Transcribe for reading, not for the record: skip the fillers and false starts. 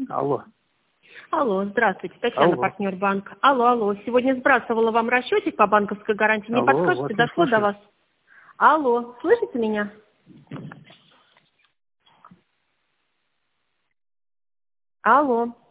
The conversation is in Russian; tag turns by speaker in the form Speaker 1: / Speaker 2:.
Speaker 1: Алло.
Speaker 2: Алло, здравствуйте, Татьяна,
Speaker 1: Алло.
Speaker 2: партнер банка. Алло. Сегодня сбрасывала вам расчетик по банковской гарантии. Не
Speaker 1: Алло,
Speaker 2: подскажете,
Speaker 1: вот не
Speaker 2: дошло до
Speaker 1: слышу.
Speaker 2: вас? Алло, слышите меня? Алло.